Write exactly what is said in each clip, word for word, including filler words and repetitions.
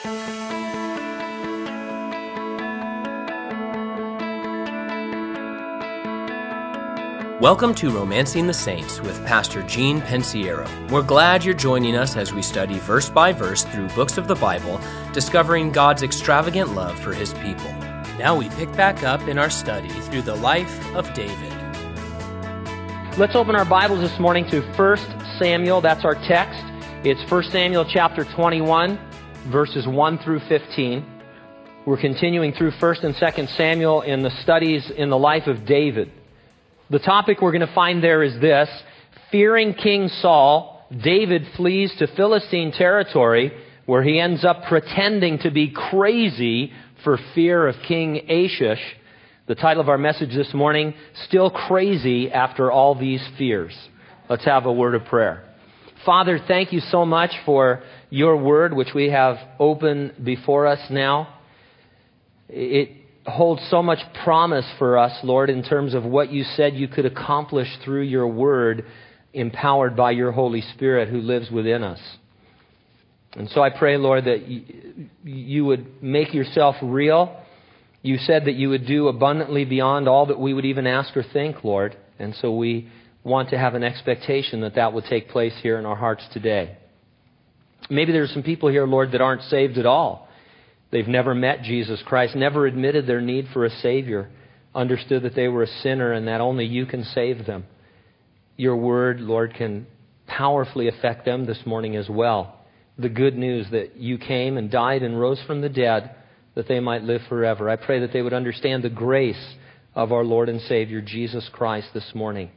Welcome to Romancing the Saints with Pastor Gene Pensiero. We're glad you're joining us as we study verse by verse through books of the Bible, discovering God's extravagant love for His people. Now we pick back up in our study through the life of David. Let's open our Bibles this morning to First Samuel. That's our text. It's First Samuel chapter twenty-one, verses one through fifteen. We're continuing through First and Second Samuel in the studies in the life of David. The topic we're going to find there is this: fearing King Saul, David flees to Philistine territory where he ends up pretending to be crazy for fear of King Achish. The title of our message this morning, Still Crazy After All These Fears. Let's have a word of prayer. Father, thank you so much for your word, which we have open before us now. It holds so much promise for us, Lord, in terms of what you said you could accomplish through your word, empowered by your Holy Spirit who lives within us. And so I pray, Lord, that you would make yourself real. You said that you would do abundantly beyond all that we would even ask or think, Lord. And so we want to have an expectation that that will take place here in our hearts today. Maybe there's some people here, Lord, that aren't saved at all. They've never met Jesus Christ, never admitted their need for a Savior, understood that they were a sinner and that only you can save them. Your word, Lord, can powerfully affect them this morning as well. The good news that you came and died and rose from the dead, that they might live forever. I pray that they would understand the grace of our Lord and Savior, Jesus Christ, this morning.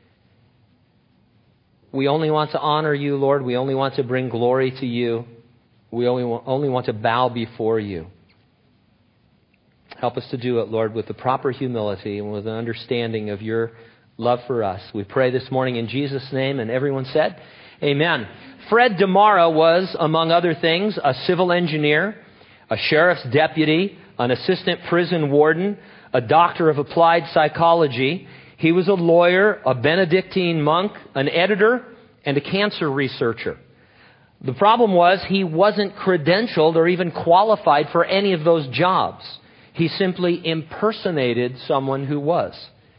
We only want to honor you, Lord. We only want to bring glory to you. We only want, only want to bow before you. Help us to do it, Lord, with the proper humility and with an understanding of your love for us. We pray this morning in Jesus' name, and everyone said, Amen. Fred DeMara was, among other things, a civil engineer, a sheriff's deputy, an assistant prison warden, a doctor of applied psychology. He was a lawyer, a Benedictine monk, an editor, and a cancer researcher. The problem was he wasn't credentialed or even qualified for any of those jobs. He simply impersonated someone who was.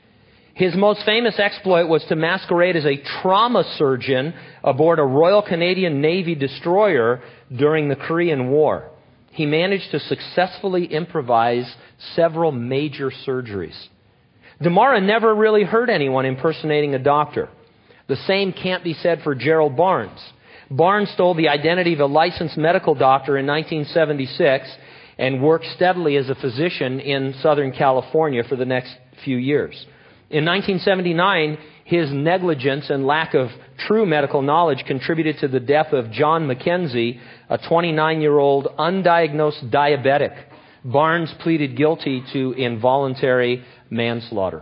His most famous exploit was to masquerade as a trauma surgeon aboard a Royal Canadian Navy destroyer during the Korean War. He managed to successfully improvise several major surgeries. DeMara never really hurt anyone impersonating a doctor. The same can't be said for Gerald Barnes. Barnes stole the identity of a licensed medical doctor in nineteen seventy-six and worked steadily as a physician in Southern California for the next few years. In nineteen seventy-nine, his negligence and lack of true medical knowledge contributed to the death of John McKenzie, a twenty-nine-year-old undiagnosed diabetic. Barnes pleaded guilty to involuntary manslaughter.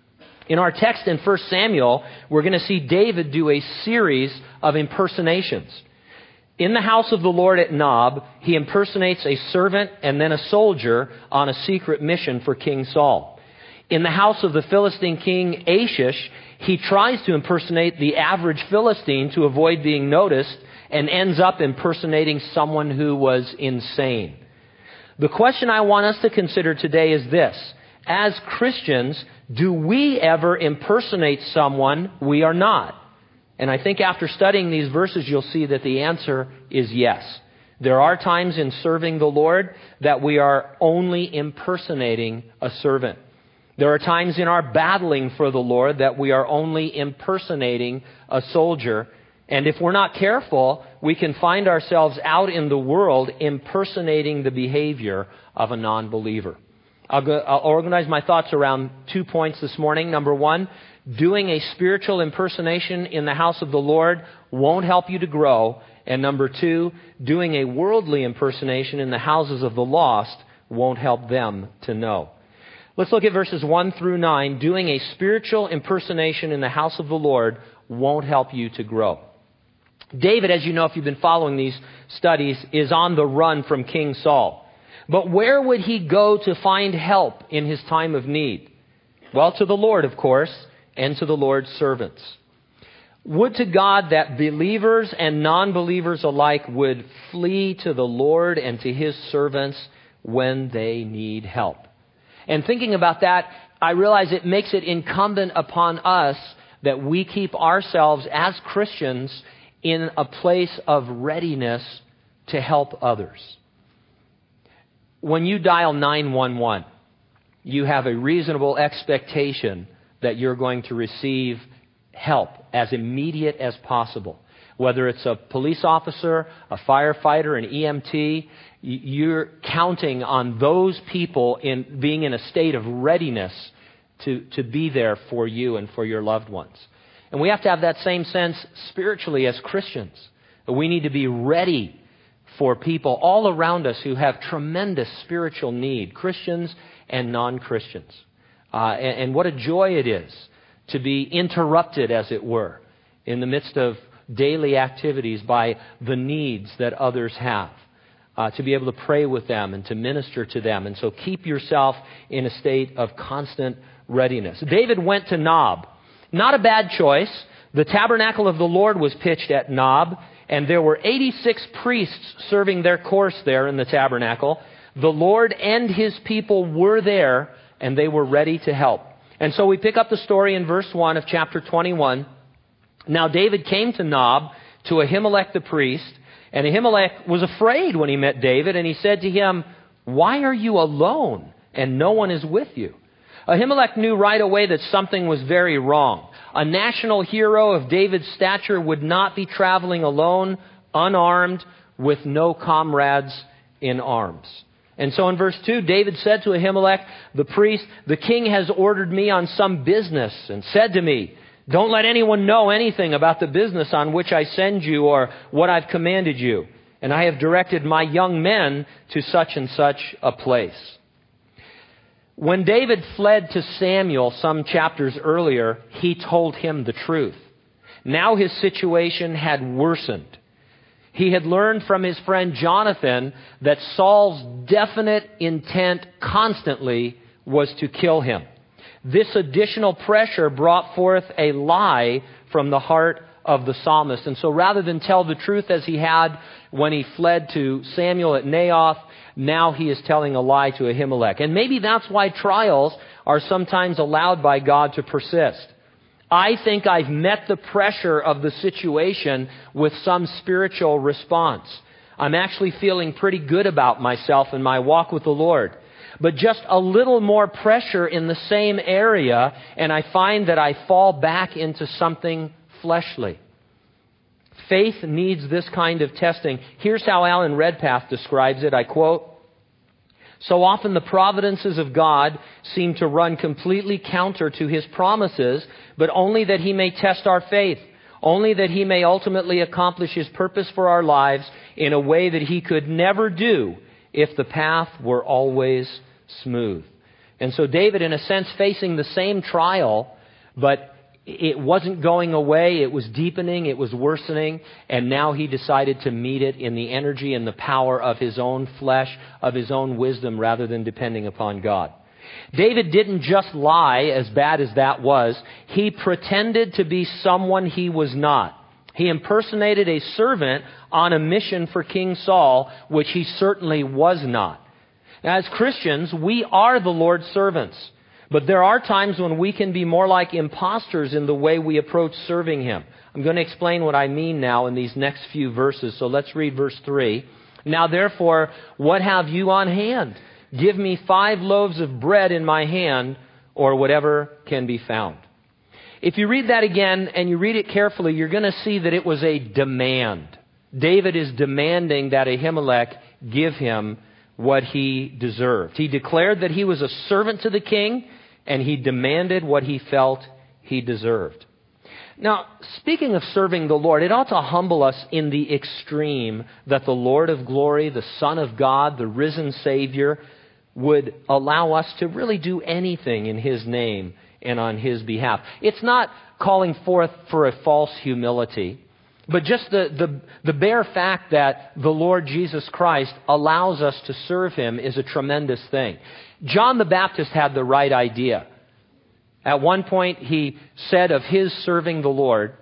In our text in First Samuel, we're going to see David do a series of impersonations. In the house of the Lord at Nob, he impersonates a servant and then a soldier on a secret mission for King Saul. In the house of the Philistine king Achish, he tries to impersonate the average Philistine to avoid being noticed and ends up impersonating someone who was insane. The question I want us to consider today is this: as Christians, do we ever impersonate someone we are not? And I think after studying these verses, you'll see that the answer is yes. There are times in serving the Lord that we are only impersonating a servant. There are times in our battling for the Lord that we are only impersonating a soldier. And if we're not careful, we can find ourselves out in the world impersonating the behavior of a non-believer. I'll, go, I'll organize my thoughts around two points this morning. Number one, doing a spiritual impersonation in the house of the Lord won't help you to grow. And number two, doing a worldly impersonation in the houses of the lost won't help them to know. Let's look at verses one through nine. Doing a spiritual impersonation in the house of the Lord won't help you to grow. David, as you know if you've been following these studies, is on the run from King Saul. But where would he go to find help in his time of need? Well, to the Lord, of course, and to the Lord's servants. Would to God that believers and non-believers alike would flee to the Lord and to His servants when they need help. And thinking about that, I realize it makes it incumbent upon us that we keep ourselves as Christians in a place of readiness to help others. When you dial nine one one, you have a reasonable expectation that you're going to receive help as immediate as possible. Whether it's a police officer, a firefighter, an E M T, you're counting on those people in being in a state of readiness to, to be there for you and for your loved ones. And we have to have that same sense spiritually as Christians. We need to be ready for people all around us who have tremendous spiritual need, Christians and non-Christians. Uh, and, and what a joy it is to be interrupted, as it were, in the midst of daily activities by the needs that others have. Uh, to be able to pray with them and to minister to them. And so keep yourself in a state of constant readiness. David went to Nob. Not a bad choice. The tabernacle of the Lord was pitched at Nob, and there were eighty-six priests serving their course there in the tabernacle. The Lord and His people were there, and they were ready to help. And so we pick up the story in verse one of chapter twenty-one. Now David came to Nob, to Ahimelech the priest, and Ahimelech was afraid when he met David, and he said to him, "Why are you alone, and no one is with you?" Ahimelech knew right away that something was very wrong. A national hero of David's stature would not be traveling alone, unarmed, with no comrades in arms. And so in verse two, David said to Ahimelech, the priest, "The king has ordered me on some business and said to me, 'Don't let anyone know anything about the business on which I send you or what I've commanded you. And I have directed my young men to such and such a place.'" When David fled to Samuel some chapters earlier, he told him the truth. Now his situation had worsened. He had learned from his friend Jonathan that Saul's definite intent constantly was to kill him. This additional pressure brought forth a lie from the heart of the psalmist. And so rather than tell the truth as he had when he fled to Samuel at Naioth, now he is telling a lie to Ahimelech. And maybe that's why trials are sometimes allowed by God to persist. I think I've met the pressure of the situation with some spiritual response. I'm actually feeling pretty good about myself and my walk with the Lord. But just a little more pressure in the same area, and I find that I fall back into something fleshly. Faith needs this kind of testing. Here's how Alan Redpath describes it. I quote, "So often the providences of God seem to run completely counter to His promises, but only that He may test our faith, only that He may ultimately accomplish His purpose for our lives in a way that He could never do if the path were always smooth." And so David, in a sense, facing the same trial, but it wasn't going away, it was deepening, it was worsening, and now he decided to meet it in the energy and the power of his own flesh, of his own wisdom, rather than depending upon God. David didn't just lie, as bad as that was. He pretended to be someone he was not. He impersonated a servant on a mission for King Saul, which he certainly was not. Now, as Christians, we are the Lord's servants. But there are times when we can be more like imposters in the way we approach serving Him. I'm going to explain what I mean now in these next few verses. So let's read verse three. "Now therefore, what have you on hand? Give me five loaves of bread in my hand, or whatever can be found." If you read that again and you read it carefully, you're going to see that it was a demand. David is demanding that Ahimelech give him what he deserved. He declared that he was a servant to the king, and he demanded what he felt he deserved. Now, speaking of serving the Lord, it ought to humble us in the extreme that the Lord of glory, the Son of God, the risen Savior, would allow us to really do anything in His name and on His behalf. It's not calling forth for a false humility, but just the, the, the bare fact that the Lord Jesus Christ allows us to serve Him is a tremendous thing. John the Baptist had the right idea. At one point he said of his serving the Lord,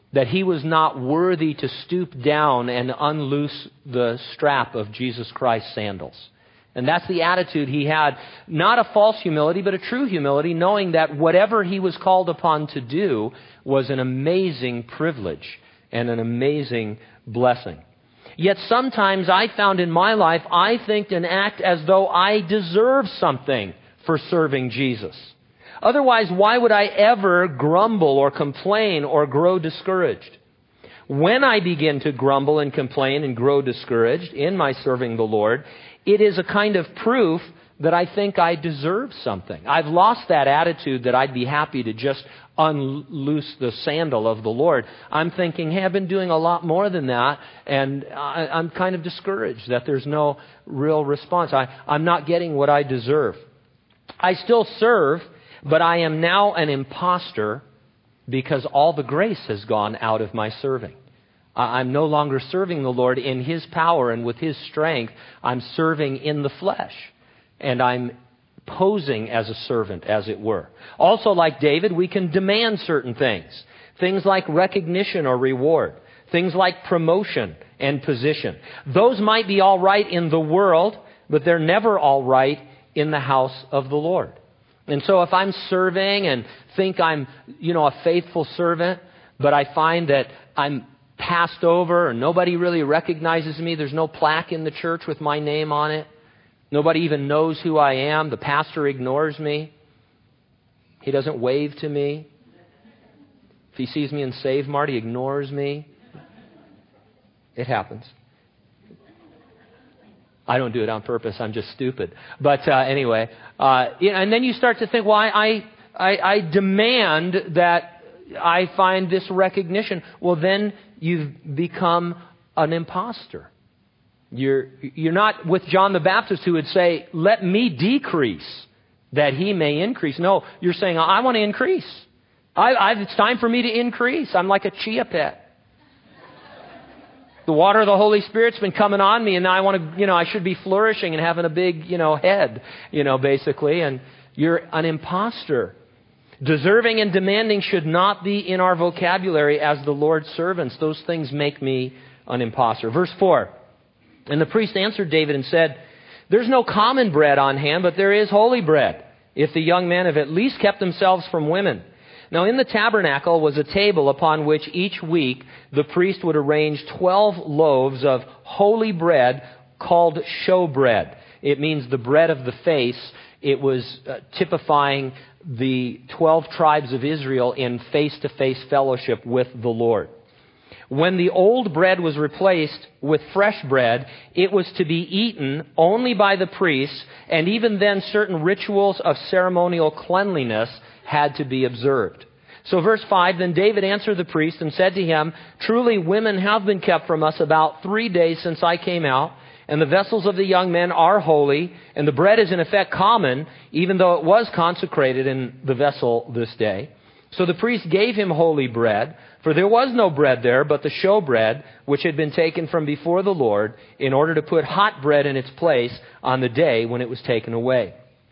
that he was not worthy to stoop down and unloose the strap of Jesus Christ's sandals. And that's the attitude he had, not a false humility, but a true humility, knowing that whatever he was called upon to do was an amazing privilege and an amazing blessing. Yet sometimes I found in my life, I think and act as though I deserve something for serving Jesus. Otherwise, why would I ever grumble or complain or grow discouraged? When I begin to grumble and complain and grow discouraged in my serving the Lord, it is a kind of proof that I think I deserve something. I've lost that attitude that I'd be happy to just unloose the sandal of the Lord. I'm thinking, hey, I've been doing a lot more than that, and I, I'm kind of discouraged that there's no real response. I, I'm not getting what I deserve. I still serve, but I am now an imposter because all the grace has gone out of my serving. I'm no longer serving the Lord in His power and with His strength. I'm serving in the flesh. And I'm posing as a servant, as it were. Also, like David, we can demand certain things. Things like recognition or reward. Things like promotion and position. Those might be all right in the world, but they're never all right in the house of the Lord. And so if I'm serving and think I'm, you know, a faithful servant, but I find that I'm passed over and nobody really recognizes me, there's no plaque in the church with my name on it, nobody even knows who I am, the pastor ignores me, he doesn't wave to me, if he sees me in Save Mart, he ignores me. It happens. I don't do it on purpose. I'm just stupid. But uh, anyway, uh, you know, and then you start to think, well, I, I, I demand that I find this recognition. Well, then you've become an imposter. You're, you're not with John the Baptist who would say, let me decrease that he may increase. No, you're saying, I want to increase. I, I, it's time for me to increase. I'm like a chia pet. The water of the Holy Spirit's been coming on me, and now I want to, you know, I should be flourishing and having a big, you know, head, you know, basically. And you're an imposter. Deserving and demanding should not be in our vocabulary as the Lord's servants. Those things make me an imposter. Verse four. And the priest answered David and said, there's no common bread on hand, but there is holy bread, if the young men have at least kept themselves from women. Now in the tabernacle was a table upon which each week the priest would arrange twelve loaves of holy bread called showbread. It means the bread of the face. It was uh, typifying the twelve tribes of Israel in face-to-face fellowship with the Lord. When the old bread was replaced with fresh bread, it was to be eaten only by the priests, and even then certain rituals of ceremonial cleanliness had to be observed. So verse five, then David answered the priest and said to him, truly women have been kept from us about three days since I came out, and the vessels of the young men are holy, and the bread is in effect common, even though it was consecrated in the vessel this day. So the priest gave him holy bread, for there was no bread there but the showbread, which had been taken from before the Lord, in order to put hot bread in its place on the day when it was taken away.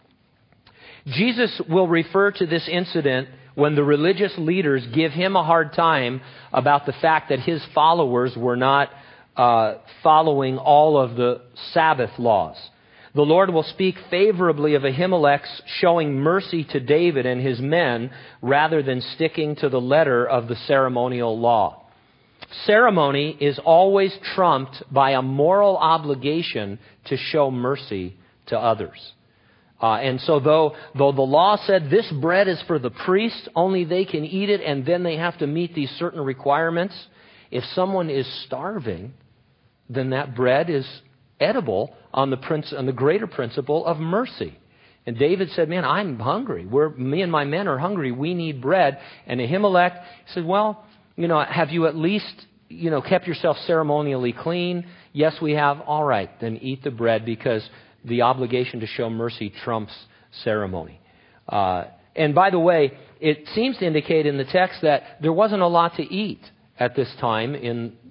Jesus will refer to this incident when the religious leaders give him a hard time about the fact that his followers were not uh, following all of the Sabbath laws. The Lord will speak favorably of Ahimelech's showing mercy to David and his men rather than sticking to the letter of the ceremonial law. Ceremony is always trumped by a moral obligation to show mercy to others. Uh, and so though, though the law said this bread is for the priests, only they can eat it, and then they have to meet these certain requirements, if someone is starving, then that bread is edible on the princ- on the greater principle of mercy. And David said, man, I'm hungry. We're, me and my men are hungry. We need bread. And Ahimelech said, well, you know, have you at least, you know, kept yourself ceremonially clean? Yes, we have. All right, then eat the bread, because the obligation to show mercy trumps ceremony. Uh, and by the way, it seems to indicate in the text that there wasn't a lot to eat at this time in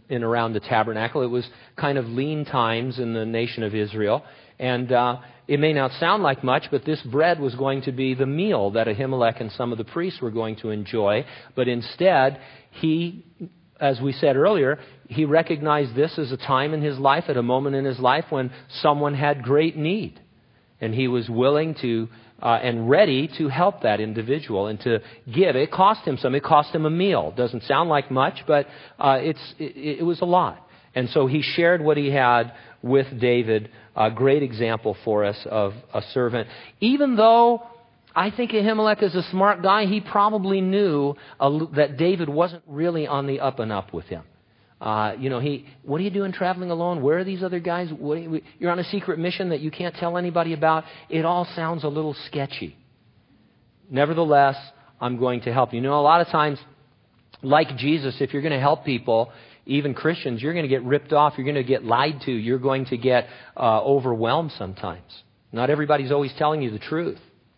in around the tabernacle. It was kind of lean times in the nation of Israel. And uh, it may not sound like much, but this bread was going to be the meal that Ahimelech and some of the priests were going to enjoy. But instead, he, as we said earlier, he recognized this as a time in his life, at a moment in his life when someone had great need. And he was willing to uh, and ready to help that individual and to give. It cost him some. It cost him a meal. Doesn't sound like much, but uh, it's it, it was a lot. And so he shared what he had with David. A great example for us of a servant. Even though I think Ahimelech is a smart guy, he probably knew a, that David wasn't really on the up and up with him. Uh, you know, he, what are you doing traveling alone? Where are these other guys? What are you, you're on a secret mission that you can't tell anybody about. It all sounds a little sketchy. Nevertheless, I'm going to help you. You know, a lot of times, like Jesus, if you're going to help people, even Christians, you're going to get ripped off. You're going to get lied to. You're going to get uh, overwhelmed sometimes. Not everybody's always telling you the truth.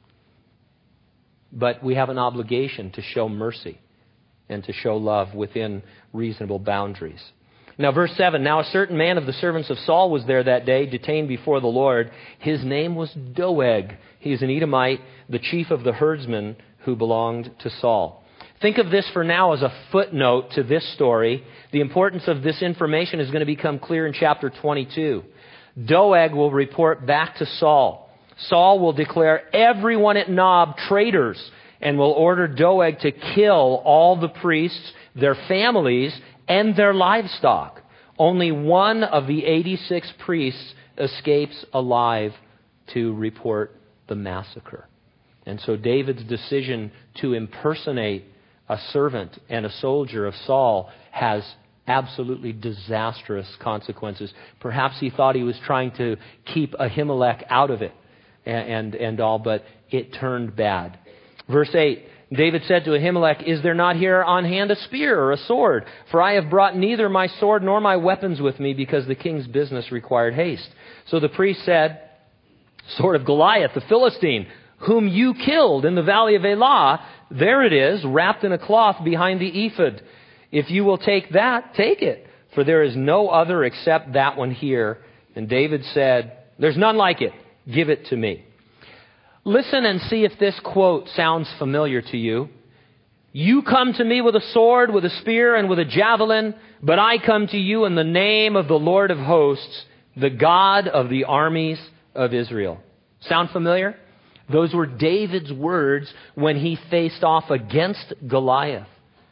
But we have an obligation to show mercy and to show love within reasonable boundaries. Now, verse seven, now a certain man of the servants of Saul was there that day, detained before the Lord. His name was Doeg. He is an Edomite, the chief of the herdsmen who belonged to Saul. Think of this for now as a footnote to this story. The importance of this information is going to become clear in chapter twenty-two. Doeg will report back to Saul. Saul will declare everyone at Nob traitors and will order Doeg to kill all the priests, their families, and their livestock. Only one of the eighty-six priests escapes alive to report the massacre. And so David's decision to impersonate a servant and a soldier of Saul has absolutely disastrous consequences. Perhaps he thought he was trying to keep Ahimelech out of it and, and, and all, but it turned bad. Verse eight, David said to Ahimelech, is there not here on hand a spear or a sword? For I have brought neither my sword nor my weapons with me, because the king's business required haste. So the priest said, sword of Goliath, the Philistine, whom you killed in the valley of Elah, there it is, wrapped in a cloth behind the ephod. If you will take that, take it, for there is no other except that one here. And David said, there's none like it. Give it to me. Listen and see if this quote sounds familiar to you. You come to me with a sword, with a spear, and with a javelin, but I come to you in the name of the Lord of hosts, the God of the armies of Israel. Sound familiar? Those were David's words when he faced off against Goliath.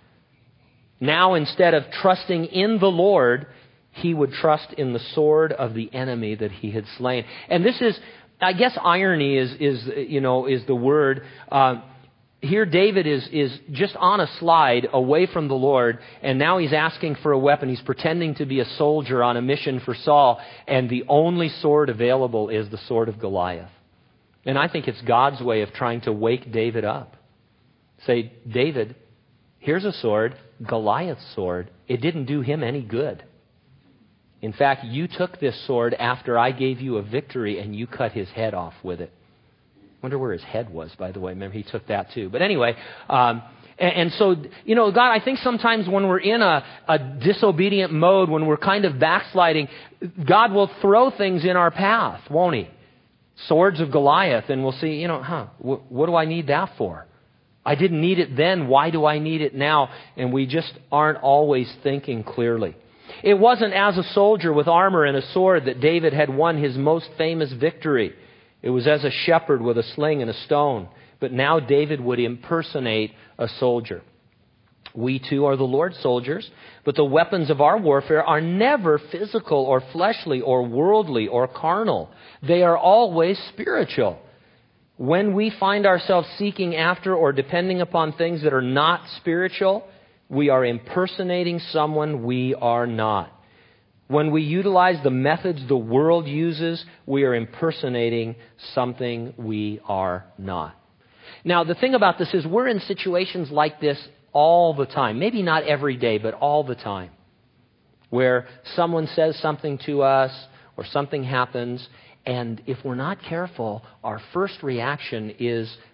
Now, instead of trusting in the Lord, he would trust in the sword of the enemy that he had slain. And this is, I guess, irony is, is you know, is the word. Uh, here, David is is just on a slide away from the Lord, and now he's asking for a weapon. He's pretending to be a soldier on a mission for Saul, and the only sword available is the sword of Goliath. And I think it's God's way of trying to wake David up. Say, David, here's a sword, Goliath's sword. It didn't do him any good. In fact, you took this sword after I gave you a victory and you cut his head off with it. Wonder where his head was, by the way. Remember, he took that too. But anyway, um, and, and so, you know, God, I think sometimes when we're in a, a disobedient mode, when we're kind of backsliding, God will throw things in our path, won't he? Swords of Goliath, and we'll see, you know, huh, wh- what do I need that for? I didn't need it then. Why do I need it now? And we just aren't always thinking clearly. It wasn't as a soldier with armor and a sword that David had won his most famous victory. It was as a shepherd with a sling and a stone. But now David would impersonate a soldier. We too are the Lord's soldiers, but the weapons of our warfare are never physical or fleshly or worldly or carnal. They are always spiritual. When we find ourselves seeking after or depending upon things that are not spiritual, we are impersonating someone we are not. When we utilize the methods the world uses, we are impersonating something we are not. Now, the thing about this is we're in situations like this all the time. Maybe not every day, but all the time. Where someone says something to us or something happens, and if we're not careful, our first reaction is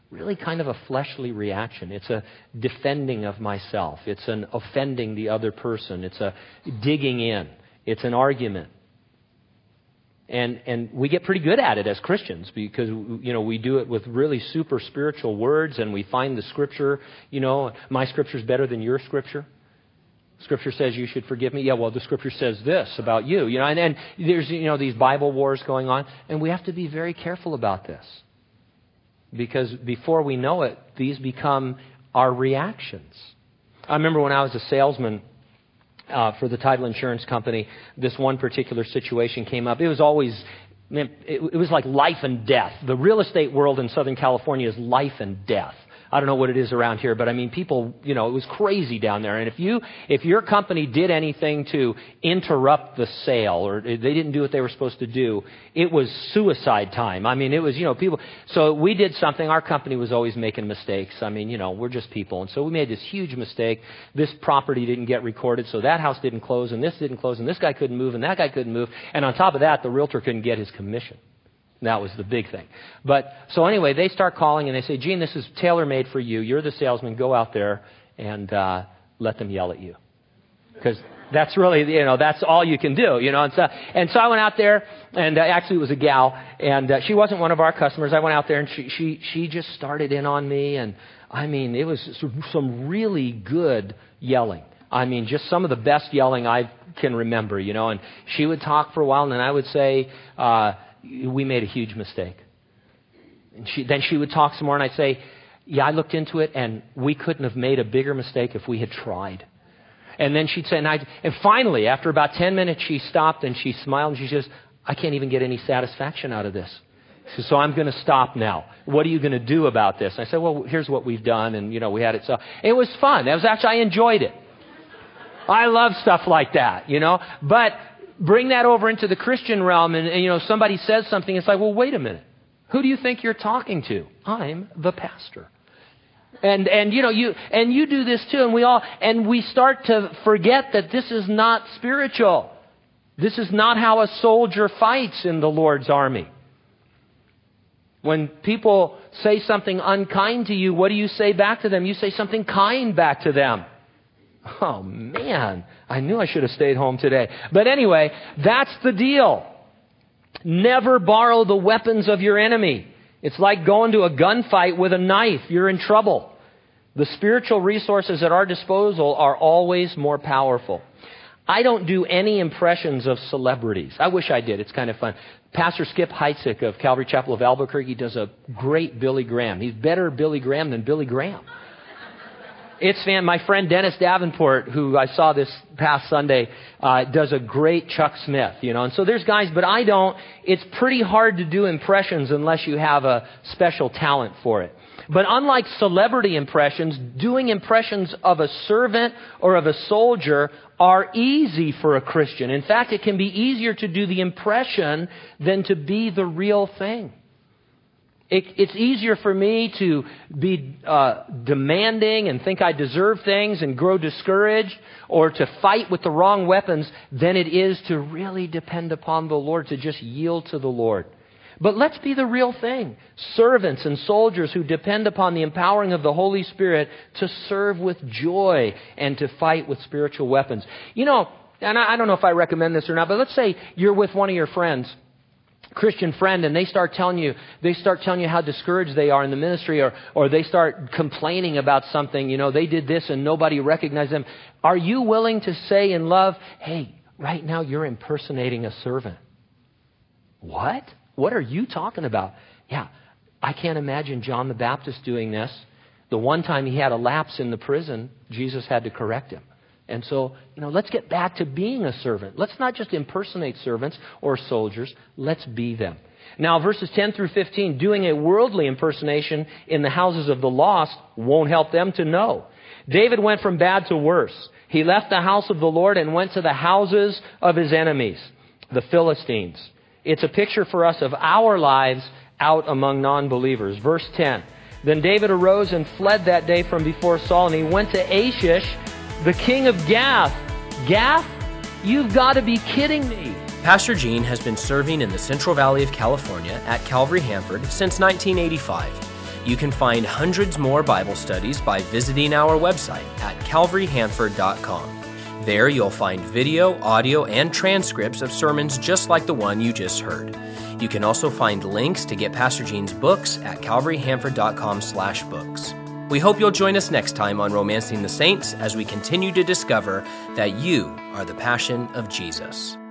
really kind of a fleshly reaction. It's a defending of myself. It's an offending the other person. It's a digging in. It's an argument. And and we get pretty good at it as Christians because, you know, we do it with really super spiritual words, and we find the Scripture, you know, my Scripture is better than your Scripture. Scripture says you should forgive me. Yeah, well, the Scripture says this about you. You know, and, and there's, you know, these Bible wars going on, and we have to be very careful about this. Because before we know it, these become our reactions. I remember when I was a salesman uh, for the title insurance company, this one particular situation came up. It was always, it, it was like life and death. The real estate world in Southern California is life and death. I don't know what it is around here, but I mean, people, you know, it was crazy down there. And if you, if your company did anything to interrupt the sale, or they didn't do what they were supposed to do, it was suicide time. I mean, it was, you know, people. So we did something. Our company was always making mistakes. I mean, you know, we're just people. And so we made this huge mistake. This property didn't get recorded, so that house didn't close, and this didn't close, and this guy couldn't move, and that guy couldn't move. And on top of that, the realtor couldn't get his commission. That was the big thing. But so anyway, they start calling and they say, Gene, this is tailor-made for you. You're the salesman. Go out there and uh, let them yell at you. Because that's really, you know, that's all you can do, you know. And so, and so I went out there, and uh, actually it was a gal, and uh, she wasn't one of our customers. I went out there, and she, she, she just started in on me. And I mean, it was some really good yelling. I mean, just some of the best yelling I can remember, you know. And she would talk for a while, and then I would say, uh, we made a huge mistake. And she, then she would talk some more, and I'd say, yeah, I looked into it, and we couldn't have made a bigger mistake if we had tried. And then she'd say, and, I, and finally, after about ten minutes, she stopped, and she smiled, and she says, I can't even get any satisfaction out of this. She says, so I'm going to stop now. What are you going to do about this? And I said, well, here's what we've done, and, you know, we had it. So it was fun. That was actually, I enjoyed it. I love stuff like that, you know, but bring that over into the Christian realm, and, and, you know, somebody says something, it's like, well, wait a minute. Who do you think you're talking to? I'm the pastor. And, and, you know, you, and you do this too, and we all, and we start to forget that this is not spiritual. This is not how a soldier fights in the Lord's army. When people say something unkind to you, what do you say back to them? You say something kind back to them. Oh, man, I knew I should have stayed home today. But anyway, that's the deal. Never borrow the weapons of your enemy. It's like going to a gunfight with a knife. You're in trouble. The spiritual resources at our disposal are always more powerful. I don't do any impressions of celebrities. I wish I did. It's kind of fun. Pastor Skip Heitzig of Calvary Chapel of Albuquerque does a great Billy Graham. He's better Billy Graham than Billy Graham. It's fan. My friend Dennis Davenport, who I saw this past Sunday, uh, does a great Chuck Smith, you know. And so there's guys, but I don't. It's pretty hard to do impressions unless you have a special talent for it. But unlike celebrity impressions, doing impressions of a servant or of a soldier are easy for a Christian. In fact, it can be easier to do the impression than to be the real thing. It, it's easier for me to be uh, demanding and think I deserve things and grow discouraged, or to fight with the wrong weapons, than it is to really depend upon the Lord, to just yield to the Lord. But let's be the real thing. Servants and soldiers who depend upon the empowering of the Holy Spirit to serve with joy and to fight with spiritual weapons. You know, and I, I don't know if I recommend this or not, but let's say you're with one of your friends, Christian friend, and they start telling you, they start telling you how discouraged they are in the ministry, or, or they start complaining about something. You know, they did this and nobody recognized them. Are you willing to say in love, hey, right now you're impersonating a servant? What? What are you talking about? Yeah, I can't imagine John the Baptist doing this. The one time he had a lapse in the prison, Jesus had to correct him. And so, you know, let's get back to being a servant. Let's not just impersonate servants or soldiers. Let's be them. Now, verses ten through fifteen, doing a worldly impersonation in the houses of the lost won't help them to know. David went from bad to worse. He left the house of the Lord and went to the houses of his enemies, the Philistines. It's a picture for us of our lives out among non-believers. Verse ten, then David arose and fled that day from before Saul, and he went to Achish, the king of Gath. Gath? You've got to be kidding me. Pastor Gene has been serving in the Central Valley of California at Calvary Hanford since nineteen eighty-five. You can find hundreds more Bible studies by visiting our website at calvary hanford dot com. There you'll find video, audio, and transcripts of sermons just like the one you just heard. You can also find links to get Pastor Gene's books at calvary hanford dot com slash books. We hope you'll join us next time on Romancing the Saints as we continue to discover that you are the passion of Jesus.